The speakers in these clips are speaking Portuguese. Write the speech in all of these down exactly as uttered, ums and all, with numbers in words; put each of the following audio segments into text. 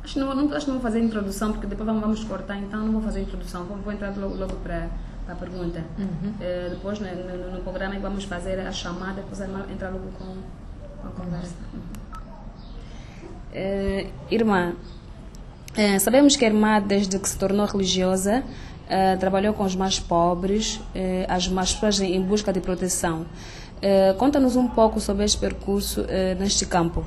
Acho que não, não, acho que não vou fazer introdução, porque depois vamos, vamos cortar, então não vou fazer introdução, vou, vou entrar logo, logo para a pergunta. Uhum. Uh, depois, no, no, no programa, vamos fazer a chamada, depois entrar logo com, com a conversa. Uhum. Uh, irmã, uh, sabemos que a irmã, desde que se tornou religiosa, uh, trabalhou com os mais pobres, uh, as mais pessoas em busca de proteção. Uh, conta-nos um pouco sobre este percurso uh, neste campo.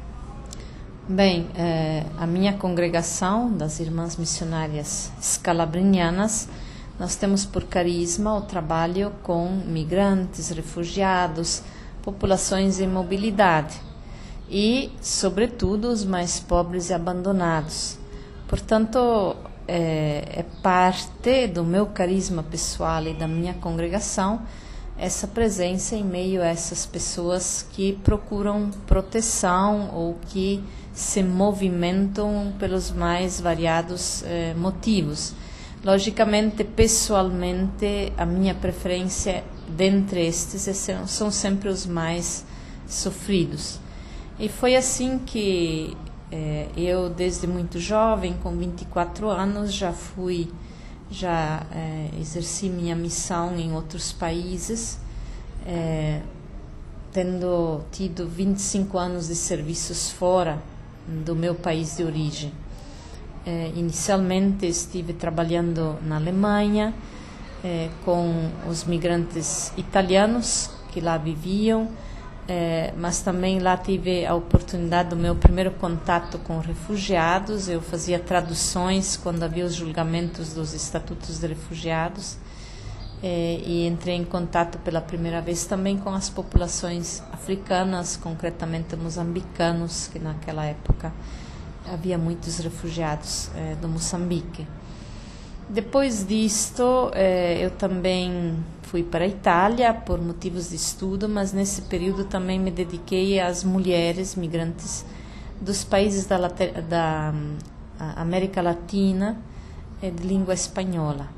Bem, eh, a minha congregação das Irmãs Missionárias Scalabrinianas, nós temos por carisma o trabalho com migrantes, refugiados, populações em mobilidade e, sobretudo, os mais pobres e abandonados. Portanto, é, é parte do meu carisma pessoal e da minha congregação essa presença em meio a essas pessoas que procuram proteção ou que se movimentam pelos mais variados eh, motivos. Logicamente, pessoalmente, a minha preferência dentre estes é, são sempre os mais sofridos. E foi assim que eh, eu, desde muito jovem, com vinte e quatro anos, já fui, já eh, exerci minha missão em outros países, eh, tendo tido vinte e cinco anos de serviços fora do meu país de origem. Eh, inicialmente estive trabalhando na Alemanha eh, com os migrantes italianos que lá viviam, eh, mas também lá tive a oportunidade do meu primeiro contato com refugiados. Eu fazia traduções quando havia os julgamentos dos estatutos de refugiados, eh, e entrei em contato pela primeira vez também com as populações africanas, concretamente moçambicanos, que naquela época havia muitos refugiados eh, do Moçambique. Depois disto, eh, eu também fui para a Itália por motivos de estudo, mas nesse período também me dediquei às mulheres migrantes dos países da, da América Latina eh, de língua espanhola.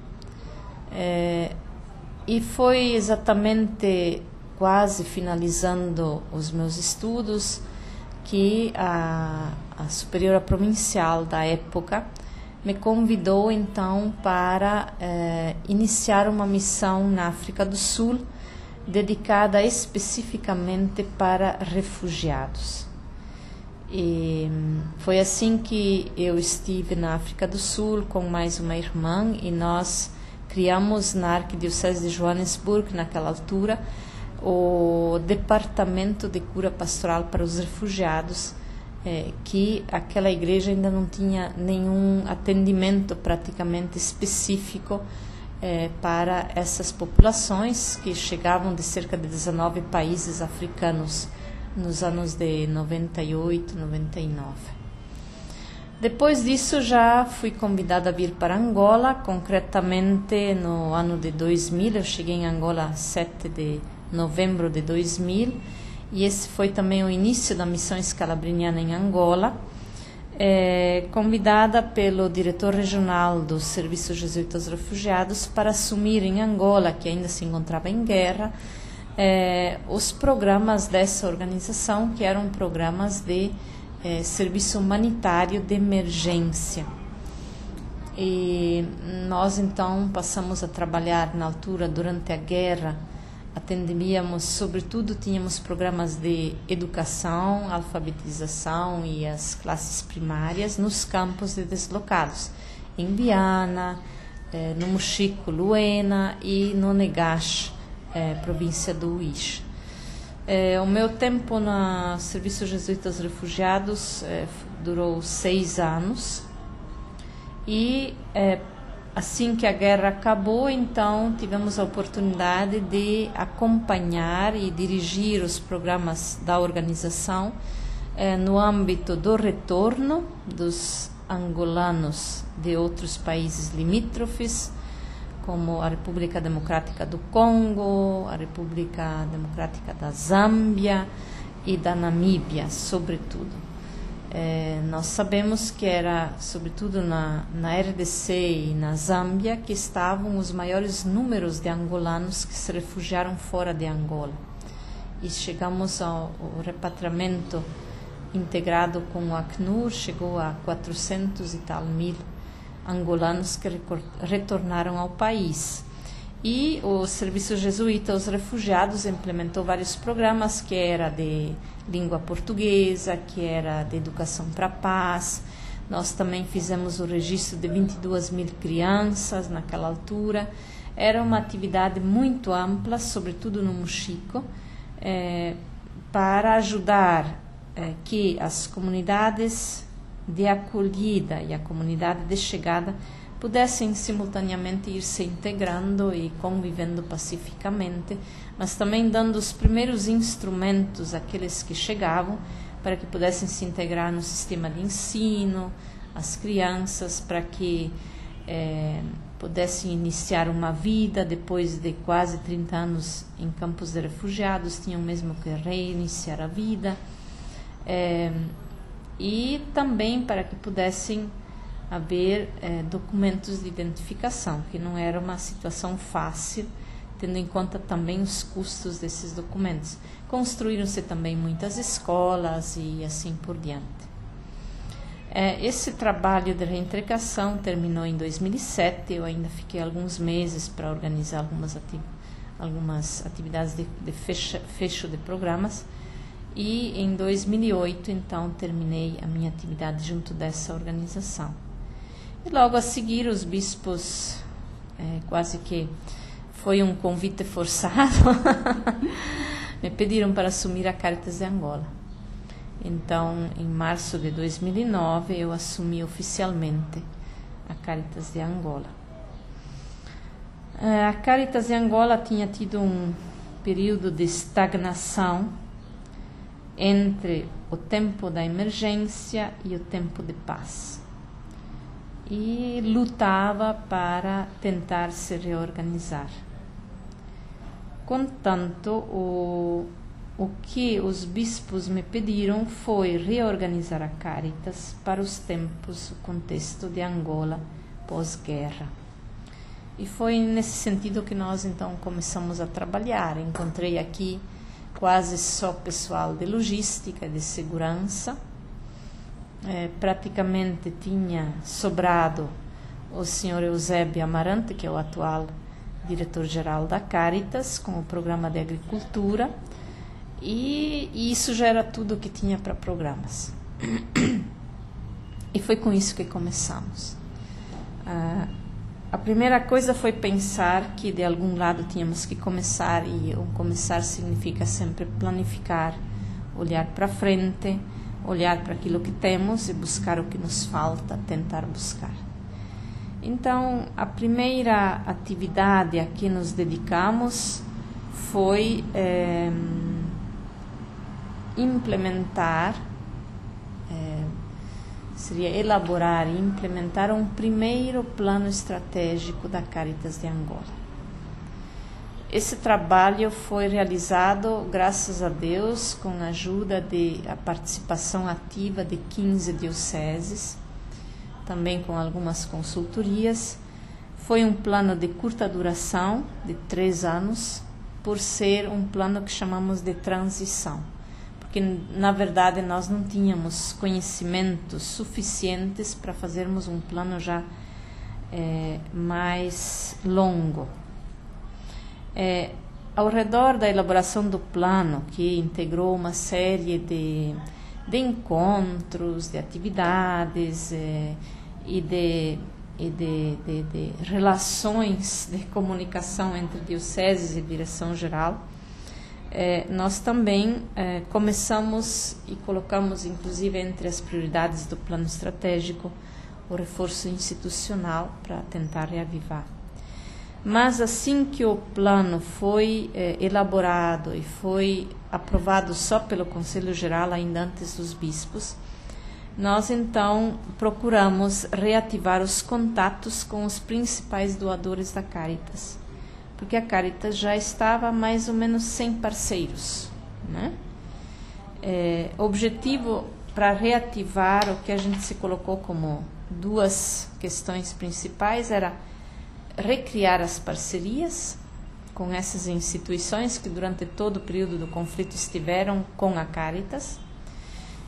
Eh, e foi exatamente quase finalizando os meus estudos que a, a superiora provincial da época me convidou então para eh, iniciar uma missão na África do Sul dedicada especificamente para refugiados. E foi assim que eu estive na África do Sul com mais uma irmã e nós criamos na Arquidiocese de Joanesburgo, naquela altura, o Departamento de Cura Pastoral para os Refugiados, eh, que aquela igreja ainda não tinha nenhum atendimento praticamente específico eh, para essas populações que chegavam de cerca de dezenove países africanos nos anos de noventa e oito, noventa e nove. Depois disso, já fui convidada a vir para Angola, concretamente no ano de dois mil. Eu cheguei em Angola sete de novembro de dois mil, e esse foi também o início da missão escalabriniana em Angola, é, convidada pelo diretor regional do Serviço Jesuíta aos Refugiados para assumir em Angola, que ainda se encontrava em guerra, é, os programas dessa organização, que eram programas de é, serviço humanitário de emergência. E nós então passamos a trabalhar na altura, durante a guerra, atendíamos, sobretudo, tínhamos programas de educação, alfabetização e as classes primárias nos campos de deslocados, em Biana, eh, no Mochico, Luena e no Negash, eh, província do Uís. Eh, o meu tempo no Serviço Jesuíta aos Refugiados eh, durou seis anos e eh, assim que a guerra acabou, então tivemos a oportunidade de acompanhar e dirigir os programas da organização eh, no âmbito do retorno dos angolanos de outros países limítrofes, como a República Democrática do Congo, a República Democrática da Zâmbia e da Namíbia, sobretudo. É, nós sabemos que era, sobretudo na, na R D C e na Zâmbia, que estavam os maiores números de angolanos que se refugiaram fora de Angola. E chegamos ao, ao repatriamento integrado com o Acnur, chegou a quatrocentos e tal mil angolanos que retornaram ao país. E o Serviço Jesuíta aos Refugiados implementou vários programas, que era de língua portuguesa, que era de educação para a paz. Nós também fizemos o registro de vinte e duas mil crianças naquela altura. Era uma atividade muito ampla, sobretudo no Mochico, eh, para ajudar eh, que as comunidades de acolhida e a comunidade de chegada pudessem simultaneamente ir se integrando e convivendo pacificamente, mas também dando os primeiros instrumentos àqueles que chegavam para que pudessem se integrar no sistema de ensino, as crianças, para que eh, pudessem iniciar uma vida depois de quase trinta anos em campos de refugiados, tinham mesmo que reiniciar a vida, eh, e também para que pudessem haver eh, documentos de identificação, que não era uma situação fácil, tendo em conta também os custos desses documentos. Construíram-se também muitas escolas e assim por diante. Eh, esse trabalho de reintegração terminou em dois mil e sete, eu ainda fiquei alguns meses para organizar algumas, ati algumas atividades de, de fecha, fecho de programas, e em dois mil e oito, então, terminei a minha atividade junto dessa organização. E logo a seguir, os bispos, é, quase que foi um convite forçado, me pediram para assumir a Caritas de Angola. Então, em março de dois mil e nove, eu assumi oficialmente a Caritas de Angola. A Caritas de Angola tinha tido um período de estagnação entre o tempo da emergência e o tempo de paz, e lutava para tentar se reorganizar. Contanto, o, o que os bispos me pediram foi reorganizar a Caritas para os tempos, o contexto de Angola pós-guerra. E foi nesse sentido que nós então começamos a trabalhar. Encontrei aqui quase só pessoal de logística e de segurança. É, praticamente tinha sobrado o senhor Eusébio Amarante, que é o atual diretor-geral da Caritas, com o programa de agricultura, e, e isso já era tudo que tinha para programas. E foi com isso que começamos. Ah, a primeira coisa foi pensar que de algum lado tínhamos que começar, e o começar significa sempre planificar, olhar para frente, olhar para aquilo que temos e buscar o que nos falta, tentar buscar. Então, a primeira atividade a que nos dedicamos foi é, implementar, é, seria elaborar e implementar um primeiro plano estratégico da Caritas de Angola. Esse trabalho foi realizado, graças a Deus, com a ajuda de a participação ativa de quinze dioceses, também com algumas consultorias. Foi um plano de curta duração, de três anos, por ser um plano que chamamos de transição, porque, na verdade, nós não tínhamos conhecimentos suficientes para fazermos um plano já é, mais longo. É, ao redor da elaboração do plano, que integrou uma série de, de encontros, de atividades é, e, de, e de, de, de relações de comunicação entre dioceses e direção-geral, é, nós também é, começamos e colocamos, inclusive, entre as prioridades do plano estratégico, o reforço institucional para tentar reavivar. Mas assim que o plano foi eh, elaborado e foi aprovado só pelo Conselho Geral, ainda antes dos bispos, nós então procuramos reativar os contatos com os principais doadores da Caritas, porque a Caritas já estava mais ou menos sem parceiros, né? É, objetivo para reativar, o que a gente se colocou como duas questões principais era recriar as parcerias com essas instituições que durante todo o período do conflito estiveram com a Caritas,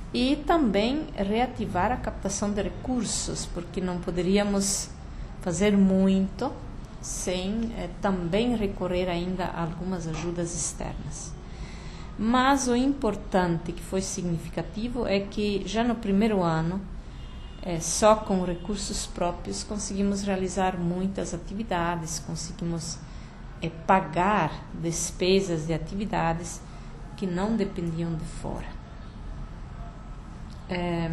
e também reativar a captação de recursos, porque não poderíamos fazer muito sem eh, também recorrer ainda a algumas ajudas externas. Mas o importante, que foi significativo, é que já no primeiro ano, eh, só com recursos próprios, conseguimos realizar muitas atividades, conseguimos eh, pagar despesas de atividades que não dependiam de fora. É,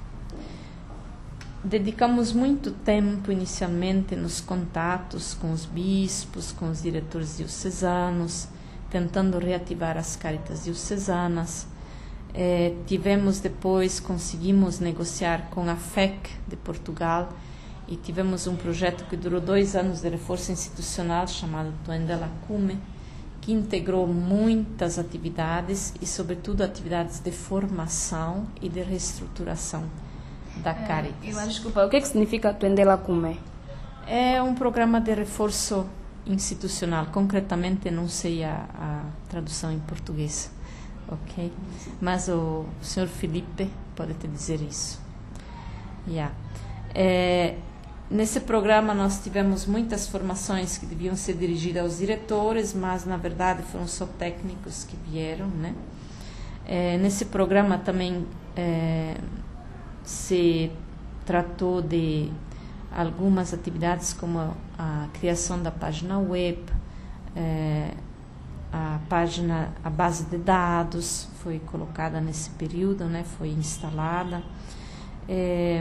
dedicamos muito tempo inicialmente nos contatos com os bispos, com os diretores diocesanos, tentando reativar as Caritas diocesanas. É, tivemos depois, conseguimos negociar com a F E C de Portugal e tivemos um projeto que durou dois anos de reforço institucional chamado Tuende la Cume, que integrou muitas atividades e, sobretudo, atividades de formação e de reestruturação da Caritas. É, eu, desculpa, o que, é que significa Tuende la Cume? É um programa de reforço institucional. Concretamente, não sei a, a tradução em português, ok? Mas o, o senhor Felipe pode te dizer isso. Yeah. É, Nesse programa nós tivemos muitas formações que deviam ser dirigidas aos diretores, mas na verdade foram só técnicos que vieram, né? É, nesse programa também é, se tratou de algumas atividades como a, a criação da página web, é, a página, a base de dados foi colocada nesse período, né? Foi instalada. É,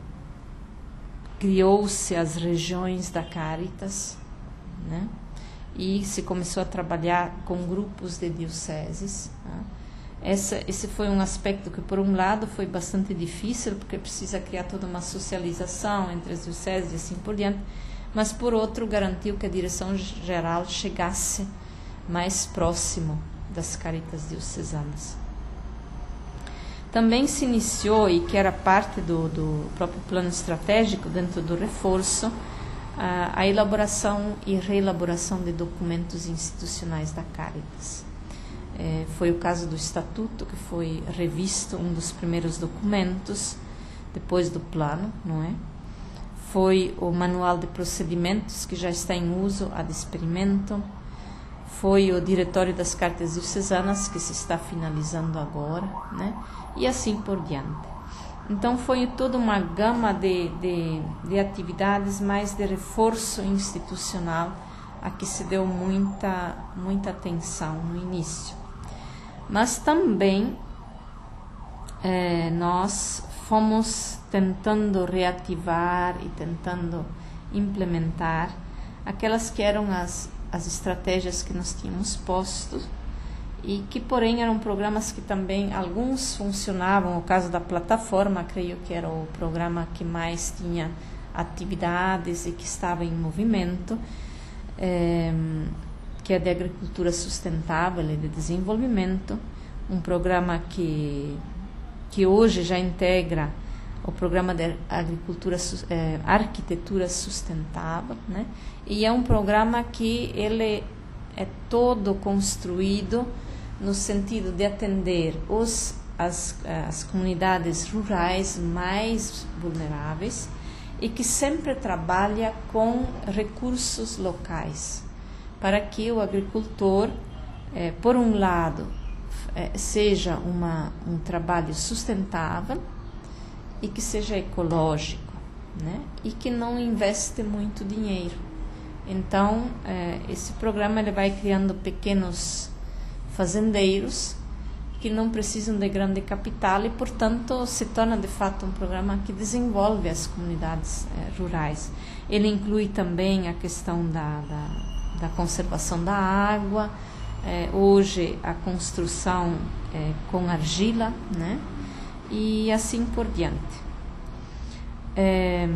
criou-se as regiões da Caritas, né? E se começou a trabalhar com grupos de dioceses. Né? Essa, esse foi um aspecto que, por um lado, foi bastante difícil, porque precisa criar toda uma socialização entre as dioceses e assim por diante, mas, por outro, garantiu que a direção geral chegasse mais próximo das Caritas diocesanas. Também se iniciou, e que era parte do, do próprio plano estratégico dentro do reforço, a, a elaboração e reelaboração de documentos institucionais da Caritas. É, foi o caso do Estatuto, que foi revisto, um dos primeiros documentos, depois do plano, não é? Foi o Manual de Procedimentos, que já está em uso, ad experimento. Foi o Diretório das Caritas Diocesanas, que se está finalizando agora, né? E assim por diante. Então, foi toda uma gama de, de, de atividades, mais de reforço institucional, a que se deu muita, muita atenção no início. Mas também eh, nós fomos tentando reativar e tentando implementar aquelas que eram as, as estratégias que nós tínhamos posto, e que, porém, eram programas que também, alguns funcionavam. O caso da plataforma, creio que era o programa que mais tinha atividades e que estava em movimento, é, que é de agricultura sustentável e de desenvolvimento, um programa que, que hoje já integra o programa de agricultura, é, arquitetura sustentável, né? E é um programa que ele é todo construído no sentido de atender os, as, as comunidades rurais mais vulneráveis e que sempre trabalha com recursos locais, para que o agricultor, eh, por um lado, eh, seja uma, um trabalho sustentável e que seja ecológico, né? E que não investe muito dinheiro. Então, eh, esse programa ele vai criando pequenos fazendeiros que não precisam de grande capital e, portanto, se torna de fato um programa que desenvolve as comunidades eh, rurais. Ele inclui também a questão da, da, da conservação da água, eh, hoje a construção eh, com argila, né? E assim por diante. Eh,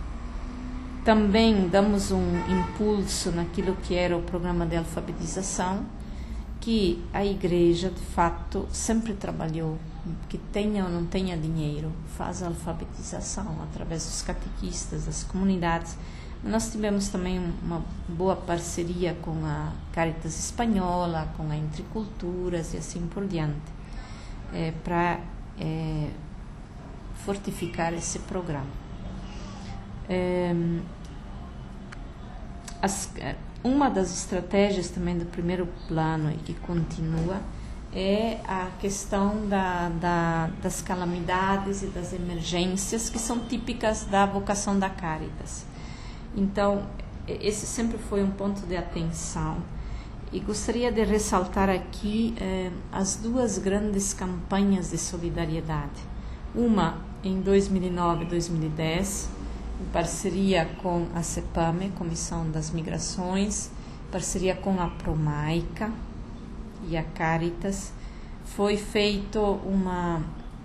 também damos um impulso naquilo que era o programa de alfabetização, que a igreja, de fato, sempre trabalhou, que tenha ou não tenha dinheiro, faz a alfabetização através dos catequistas, das comunidades. Nós tivemos também uma boa parceria com a Caritas Espanhola, com a Entre Culturas e assim por diante, é, para é, fortificar esse programa. É, as, uma das estratégias também do primeiro plano e que continua é a questão da, da, das calamidades e das emergências que são típicas da vocação da Caritas. Então, esse sempre foi um ponto de atenção. E gostaria de ressaltar aqui eh, as duas grandes campanhas de solidariedade. Uma em dois mil e nove e dois mil e dez, em parceria com a CEPAME, Comissão das Migrações, parceria com a Promaica e a Caritas, foi feita uma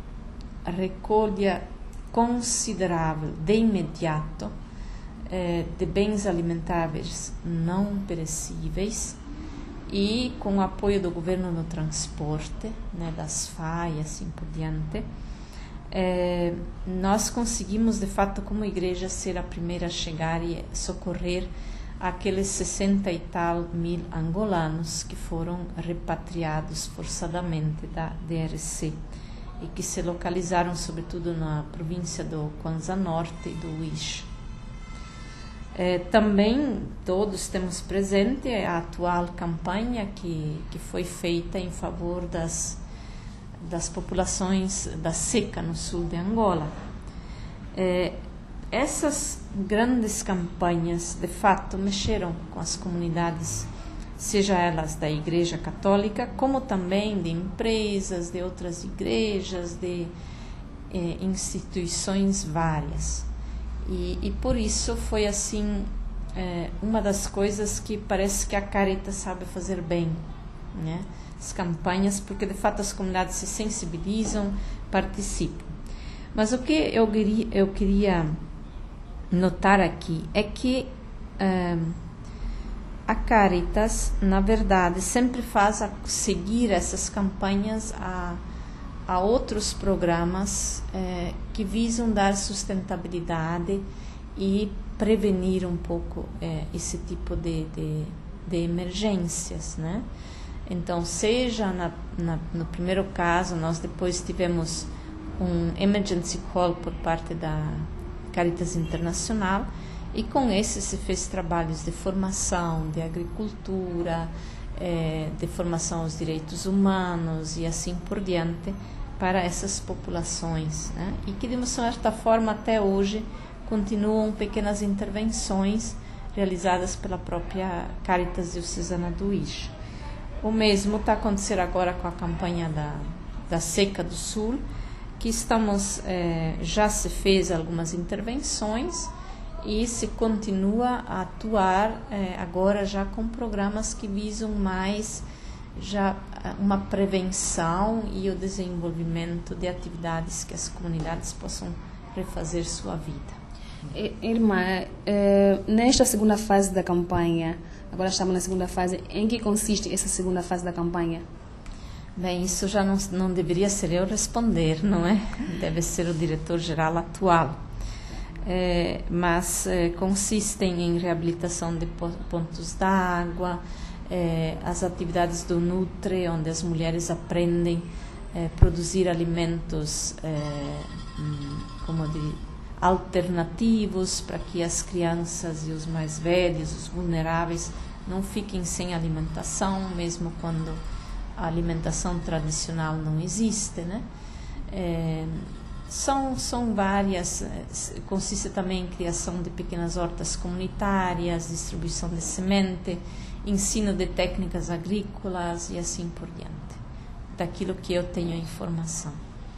recolha considerável de imediato eh, de bens alimentares não perecíveis, e com o apoio do governo no transporte, né, das F A e assim por diante, eh, nós conseguimos, de fato, como igreja, ser a primeira a chegar e socorrer aqueles sessenta e tal mil angolanos que foram repatriados forçadamente da D R C e que se localizaram, sobretudo, na província do Kwanza Norte e do Uíche. É, também todos temos presente a atual campanha que, que foi feita em favor das, das populações da seca no sul de Angola. É, essas grandes campanhas, de fato, mexeram com as comunidades, seja elas da Igreja Católica, como também de empresas, de outras igrejas, de eh, instituições várias. E, e por isso foi assim é, uma das coisas que parece que a Caritas sabe fazer bem, né? As campanhas, porque de fato as comunidades se sensibilizam, participam. Mas o que eu queria, eu queria notar aqui é que é, a Caritas, na verdade, sempre faz a seguir essas campanhas a a outros programas eh, que visam dar sustentabilidade e prevenir um pouco eh, esse tipo de, de, de emergências, né? Então, seja na, na, no primeiro caso, nós depois tivemos um emergency call por parte da Caritas Internacional, e com esse se fez trabalhos de formação, de agricultura, eh, de formação aos direitos humanos e assim por diante, para essas populações, né? E que de uma certa forma até hoje continuam pequenas intervenções realizadas pela própria Caritas Diocesana do Uíche. O mesmo está acontecendo agora com a campanha da, da Seca do Sul, que estamos, eh, já se fez algumas intervenções e se continua a atuar eh, agora já com programas que visam mais já uma prevenção e o desenvolvimento de atividades que as comunidades possam refazer sua vida. Irmã, eh, nesta segunda fase da campanha, agora estamos na segunda fase, em que consiste essa segunda fase da campanha? Bem, isso já não, não deveria ser eu responder, não é? Deve ser o diretor-geral atual. É, mas é, consistem em reabilitação de pontos d'água, é, as atividades do Nutre, onde as mulheres aprendem a é, produzir alimentos é, como de, alternativos para que as crianças e os mais velhos, os vulneráveis, não fiquem sem alimentação, mesmo quando a alimentação tradicional não existe, né? É, São, são várias, consiste também em criação de pequenas hortas comunitárias, distribuição de semente, ensino de técnicas agrícolas e assim por diante, daquilo que eu tenho informação.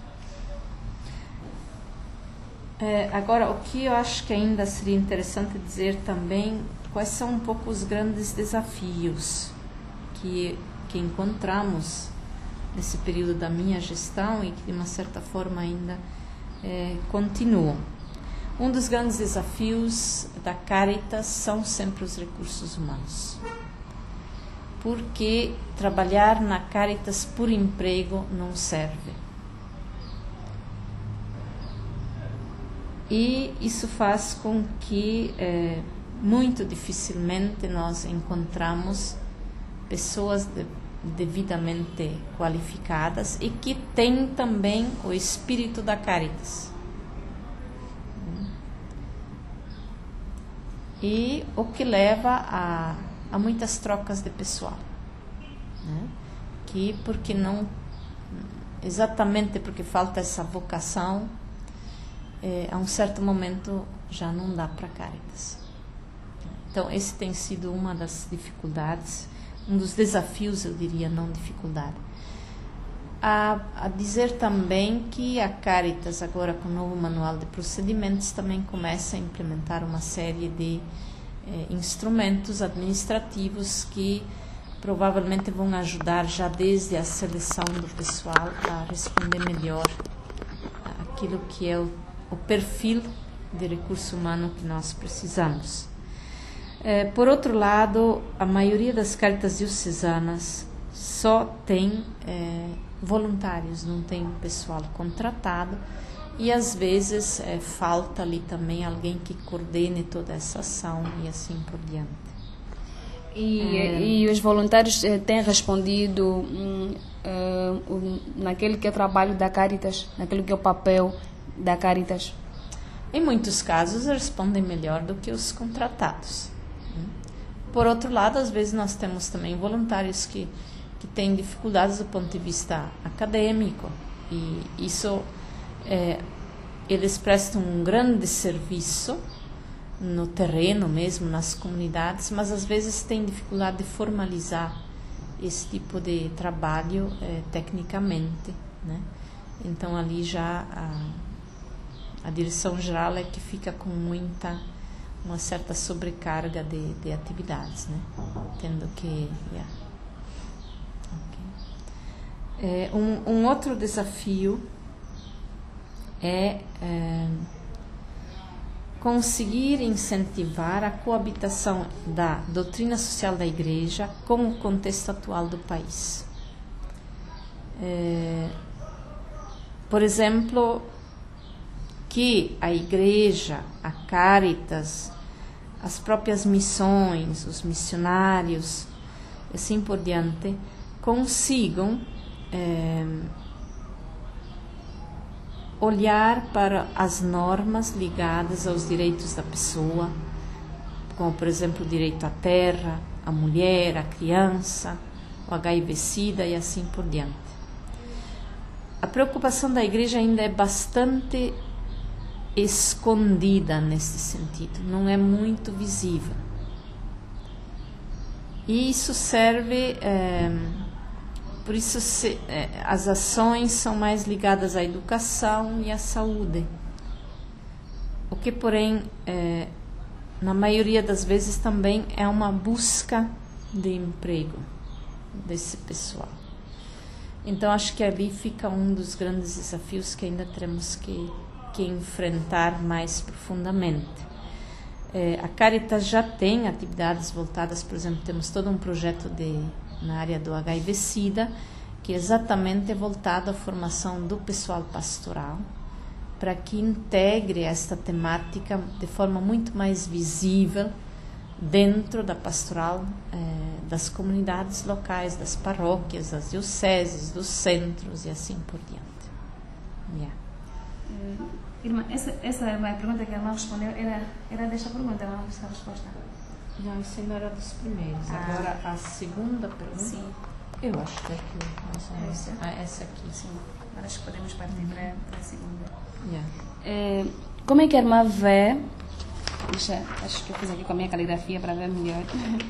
É, agora, o que eu acho que ainda seria interessante dizer também, quais são um pouco os grandes desafios que, que encontramos nesse período da minha gestão e que de uma certa forma ainda É, continuam. Um dos grandes desafios da Caritas são sempre os recursos humanos, porque trabalhar na Caritas por emprego não serve, e isso faz com que é, muito dificilmente nós encontramos pessoas de devidamente qualificadas e que têm também o espírito da Caritas. E o que leva a, a muitas trocas de pessoal, né? Que porque não, exatamente porque falta essa vocação, é, a um certo momento já não dá para Caritas. Então esse tem sido uma das dificuldades, um dos desafios, eu diria, não dificuldade. A, a dizer também que a Caritas, agora com o novo manual de procedimentos, também começa a implementar uma série de eh, instrumentos administrativos que provavelmente vão ajudar já desde a seleção do pessoal a responder melhor aquilo que é o, o perfil de recurso humano que nós precisamos. Eh, por outro lado, a maioria das Caritas diocesanas só tem eh, voluntários, não tem pessoal contratado, e às vezes é, falta ali também alguém que coordene toda essa ação e assim por diante. E, é, e os voluntários eh, têm respondido hum, uh, um, naquele que é o trabalho da Caritas, naquele que é o papel da Caritas? Em muitos casos respondem melhor do que os contratados. Por outro lado, às vezes nós temos também voluntários que que têm dificuldades do ponto de vista acadêmico, e isso é, eles prestam um grande serviço no terreno mesmo, nas comunidades, mas às vezes têm dificuldade de formalizar esse tipo de trabalho é, tecnicamente, né? Então ali já a, a direção geral é que fica com muita, uma certa sobrecarga de, de atividades, né? Tendo que... Yeah. É, um, um outro desafio é, é conseguir incentivar a coabitação da doutrina social da Igreja com o contexto atual do país. É, por exemplo, que a Igreja, a Caritas, as próprias missões, os missionários, assim por diante, consigam É, olhar para as normas ligadas aos direitos da pessoa, como por exemplo o direito à terra, à mulher, à criança, o H I V-Sida e assim por diante. A preocupação da Igreja ainda é bastante escondida nesse sentido, não é muito visível. E isso serve... É, Por isso, se, eh, as ações são mais ligadas à educação e à saúde. O que, porém, eh, na maioria das vezes também é uma busca de emprego desse pessoal. Então, acho que ali fica um dos grandes desafios que ainda teremos que, que enfrentar mais profundamente. Eh, a Caritas já tem atividades voltadas, por exemplo, temos todo um projeto de... na área do H I V-Sida, que é exatamente voltado à formação do pessoal pastoral, para que integre esta temática de forma muito mais visível dentro da pastoral eh, das comunidades locais, das paróquias, das dioceses, dos centros e assim por diante. Yeah. Uh, irmã, essa, essa é a pergunta que a irmã respondeu, era, era desta pergunta, não essa resposta? Não, isso ainda era dos primeiros. Ah. Agora, a segunda pergunta... Sim. Eu acho que é aqui. Essa, essa? Ah, essa aqui. Sim. Agora acho que podemos partir uhum. para a segunda. Yeah. É, como é que a irmã vê... Deixa, acho que eu fiz aqui com a minha caligrafia para ver melhor.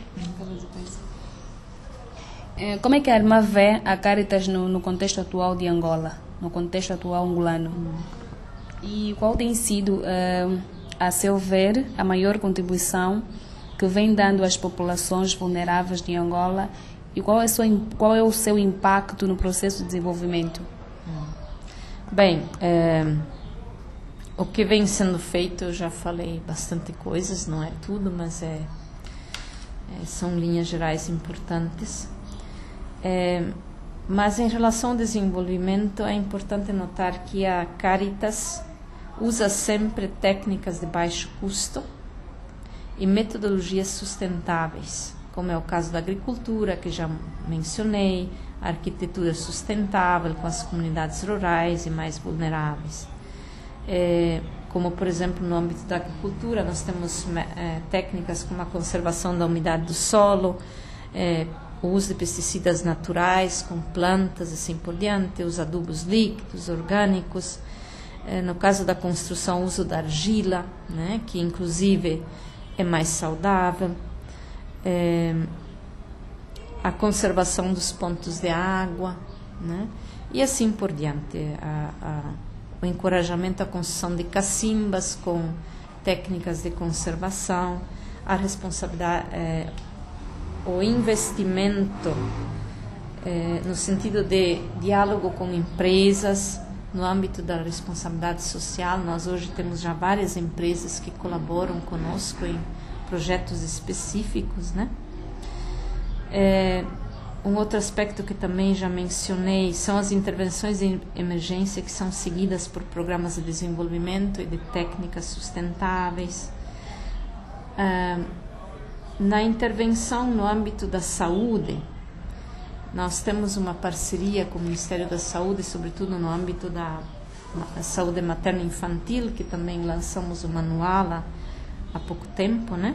é, como é que a irmã vê a Caritas no, no contexto atual de Angola? No contexto atual angolano? Uhum. E qual tem sido, uh, a seu ver, a maior contribuição que vem dando às populações vulneráveis de Angola, e qual é, o seu, qual é o seu impacto no processo de desenvolvimento? Bem, é, o que vem sendo feito, eu já falei bastante coisas, não é tudo, mas é, é, são linhas gerais importantes. É, mas em relação ao desenvolvimento, é importante notar que a Caritas usa sempre técnicas de baixo custo e metodologias sustentáveis, como é o caso da agricultura, que já mencionei, a arquitetura sustentável com as comunidades rurais e mais vulneráveis. É, como, por exemplo, no âmbito da agricultura, nós temos é, técnicas como a conservação da umidade do solo, é, o uso de pesticidas naturais com plantas e assim por diante, os adubos líquidos, orgânicos. É, no caso da construção, o uso da argila, né, que inclusive é mais saudável. É, a conservação dos pontos de água, né, e assim por diante. A, a, o encorajamento à construção de cacimbas com técnicas de conservação, a responsabilidade, é, o investimento é, no sentido de diálogo com empresas, no âmbito da responsabilidade social. Nós hoje temos já várias empresas que colaboram conosco em projetos específicos, né? É, um outro aspecto que também já mencionei são as intervenções de emergência que são seguidas por programas de desenvolvimento e de técnicas sustentáveis. É, na intervenção no âmbito da saúde, nós temos uma parceria com o Ministério da Saúde, sobretudo no âmbito da saúde materno-infantil, que também lançamos o manual há, há pouco tempo, né?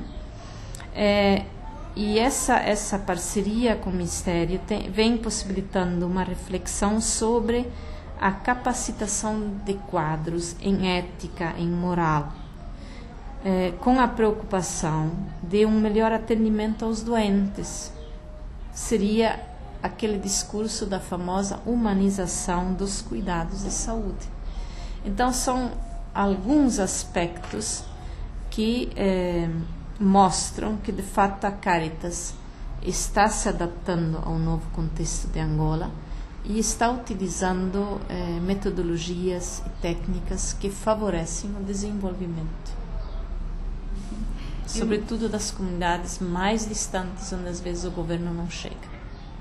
É, e essa, essa parceria com o Ministério tem, vem possibilitando uma reflexão sobre a capacitação de quadros em ética, em moral, é, com a preocupação de um melhor atendimento aos doentes. Seria aquele discurso da famosa humanização dos cuidados de saúde. Então, são alguns aspectos que eh, mostram que, de fato, a Caritas está se adaptando ao novo contexto de Angola e está utilizando eh, metodologias e técnicas que favorecem o desenvolvimento, sobretudo das comunidades mais distantes, onde às vezes o governo não chega.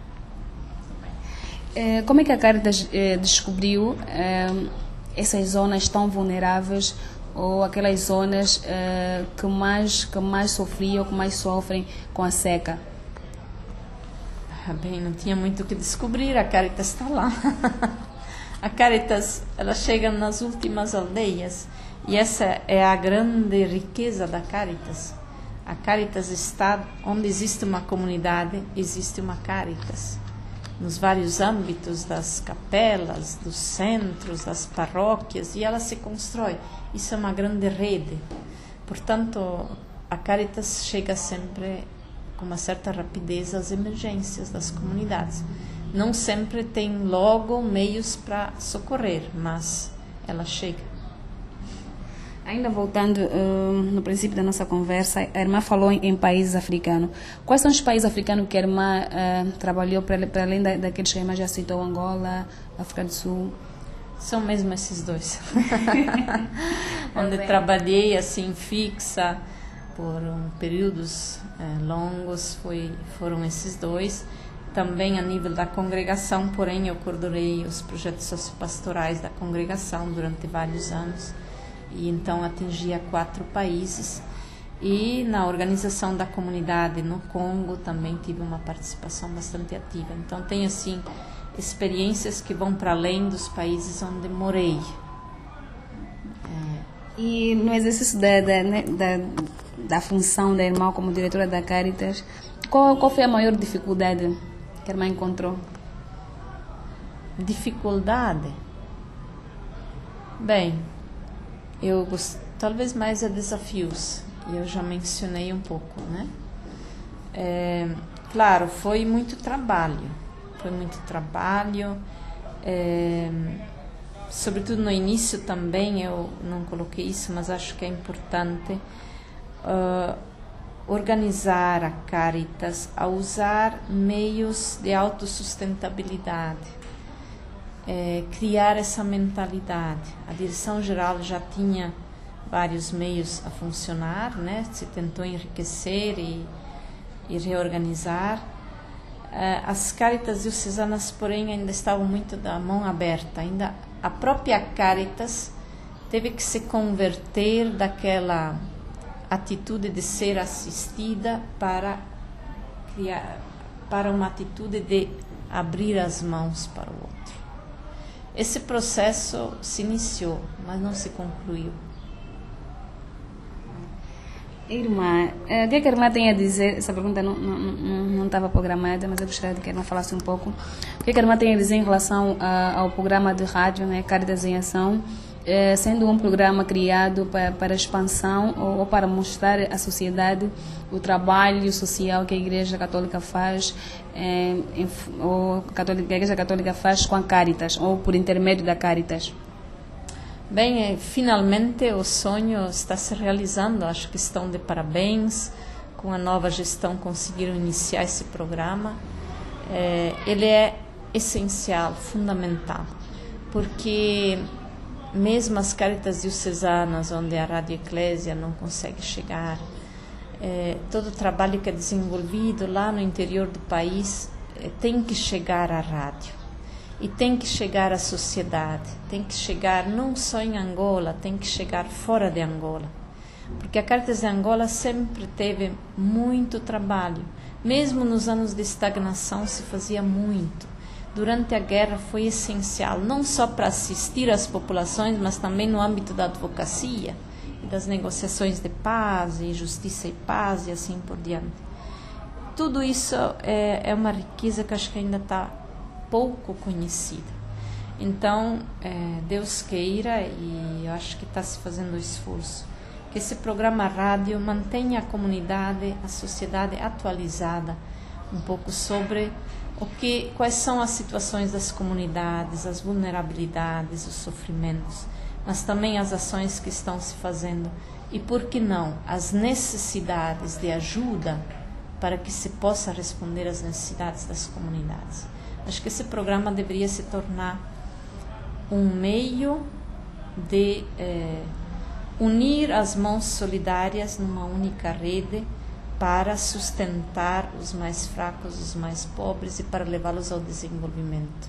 Como é que a Caritas eh, descobriu eh, essas zonas tão vulneráveis ou aquelas zonas eh, que mais que mais sofriam, que mais sofrem com a seca? Ah, bem, não tinha muito o que descobrir, a Caritas está lá. A Caritas, ela chega nas últimas aldeias e essa é a grande riqueza da Caritas. A Caritas está onde existe uma comunidade, existe uma Caritas. Nos vários âmbitos das capelas, dos centros, das paróquias, e ela se constrói. Isso é uma grande rede. Portanto, a Caritas chega sempre com uma certa rapidez às emergências das comunidades. Não sempre tem logo meios para socorrer, mas ela chega. Ainda voltando uh, no princípio da nossa conversa, a irmã falou em, em países africanos. Quais são os países africanos que a irmã uh, trabalhou para, para além da, daqueles que a irmã já citou, Angola, África do Sul? São mesmo esses dois. Onde é. Trabalhei assim fixa por um, períodos eh, longos, foi, foram esses dois. Também a nível da congregação, porém eu coordenei os projetos sociopastorais da congregação durante vários anos. E então atingia quatro países, e na organização da comunidade no Congo também tive uma participação bastante ativa. Então tenho assim experiências que vão para além dos países onde morei. É. E no exercício da, da, né, da, da função da irmã como diretora da Caritas, qual, qual foi a maior dificuldade que a irmã encontrou? Dificuldade? Bem, eu gost... talvez mais a desafios, e eu já mencionei um pouco, né? É, claro, foi muito trabalho, foi muito trabalho, é, sobretudo no início também, eu não coloquei isso, mas acho que é importante, uh, organizar a Caritas a usar meios de autossustentabilidade. É, criar essa mentalidade. A direção-geral já tinha vários meios a funcionar, né? Se tentou enriquecer e, e reorganizar. É, as Caritas diocesanas, porém, ainda estavam muito da mão aberta. Ainda a própria Caritas teve que se converter daquela atitude de ser assistida para criar, para uma atitude de abrir as mãos para o outro. Esse processo se iniciou, mas não se concluiu. Irmã, o que a irmã tem a dizer? Essa pergunta não, não, não, não estava programada, mas eu gostaria de que a irmã falasse um pouco. O que a irmã tem a dizer em relação a, ao programa de rádio, né, Caritas em Ação, eh, sendo um programa criado para, para expansão ou, ou para mostrar à sociedade o trabalho social que a Igreja Católica faz, eh, em, ou católica, que a Igreja Católica faz com a Caritas, ou por intermédio da Caritas? Bem, finalmente o sonho está se realizando, acho que estão de parabéns, com a nova gestão conseguiram iniciar esse programa. É, ele é essencial, fundamental, porque mesmo as Caritas diocesanas, onde a Rádio Eclésia não consegue chegar, é, todo o trabalho que é desenvolvido lá no interior do país é, tem que chegar à rádio. E tem que chegar à sociedade, tem que chegar não só em Angola, tem que chegar fora de Angola. Porque a Caritas de Angola sempre teve muito trabalho. Mesmo nos anos de estagnação se fazia muito. Durante a guerra foi essencial, não só para assistir às populações, mas também no âmbito da advocacia, e das negociações de paz, e justiça e paz, e assim por diante. Tudo isso é, é uma riqueza que acho que ainda está pouco conhecida. Então, é, Deus queira, e eu acho que está se fazendo o esforço, que esse programa rádio mantenha a comunidade, a sociedade atualizada um pouco sobre o que, quais são as situações das comunidades, as vulnerabilidades, os sofrimentos, mas também as ações que estão se fazendo e, por que não, as necessidades de ajuda para que se possa responder às necessidades das comunidades. Acho que esse programa deveria se tornar um meio de eh, unir as mãos solidárias numa única rede para sustentar os mais fracos, os mais pobres e para levá-los ao desenvolvimento.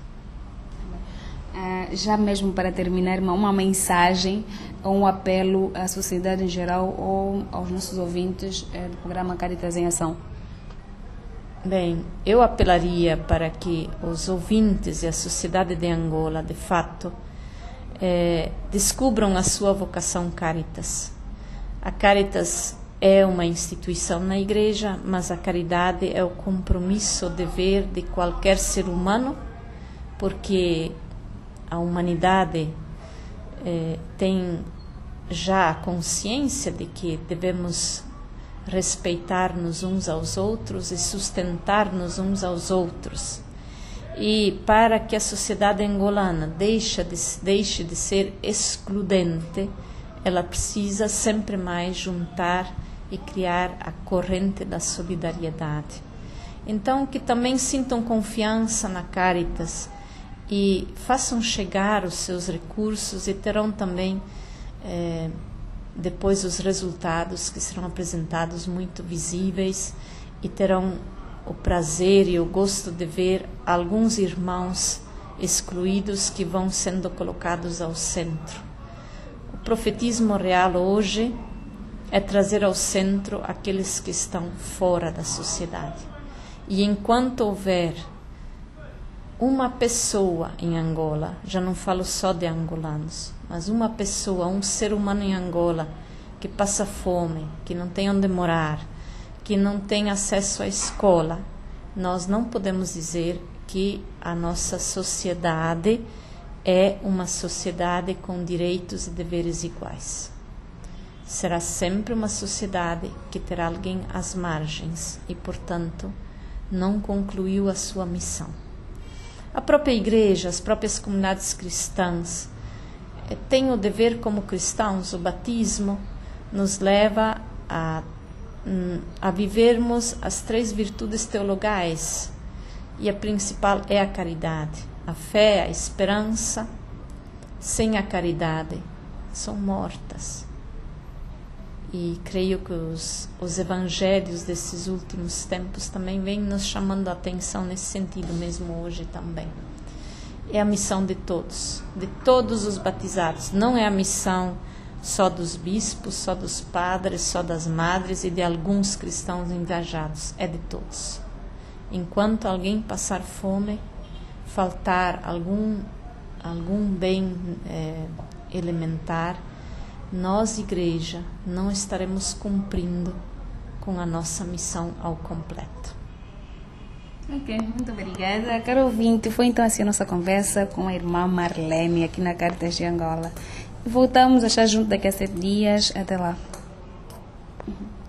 Uh, já mesmo para terminar, uma, uma mensagem ou um apelo à sociedade em geral ou aos nossos ouvintes eh, do programa Caritas em Ação. Bem, eu apelaria para que os ouvintes e a sociedade de Angola, de fato, eh, descubram a sua vocação Caritas. A Caritas é uma instituição na igreja, mas a caridade é o compromisso, o dever de qualquer ser humano, porque a humanidade eh, tem já a consciência de que devemos respeitar-nos uns aos outros e sustentar-nos uns aos outros. E para que a sociedade angolana deixe de, deixe de ser excludente, ela precisa sempre mais juntar e criar a corrente da solidariedade. Então, que também sintam confiança na Caritas e façam chegar os seus recursos e terão também eh, depois os resultados que serão apresentados muito visíveis e terão o prazer e o gosto de ver alguns irmãos excluídos que vão sendo colocados ao centro. O profetismo real hoje é trazer ao centro aqueles que estão fora da sociedade. E enquanto houver uma pessoa em Angola, já não falo só de angolanos, mas uma pessoa, um ser humano em Angola que passa fome, que não tem onde morar, que não tem acesso à escola, nós não podemos dizer que a nossa sociedade é uma sociedade com direitos e deveres iguais. Será sempre uma sociedade que terá alguém às margens e, portanto, não concluiu a sua missão. A própria igreja, as próprias comunidades cristãs eh, têm o dever como cristãos, o batismo nos leva a, a vivermos as três virtudes teologais e a principal é a caridade. A fé, a esperança, sem a caridade, são mortas. E creio que os, os evangelhos desses últimos tempos também vêm nos chamando a atenção nesse sentido, mesmo hoje também. É a missão de todos, de todos os batizados. Não é a missão só dos bispos, só dos padres, só das madres e de alguns cristãos engajados. É de todos. Enquanto alguém passar fome, faltar algum, algum bem é, elementar, nós, igreja, não estaremos cumprindo com a nossa missão ao completo. Ok, muito obrigada. Caro ouvinte, foi então assim a nossa conversa com a irmã Marlene aqui na Caritas de Angola. Voltamos a estar juntos daqui a sete dias. Até lá.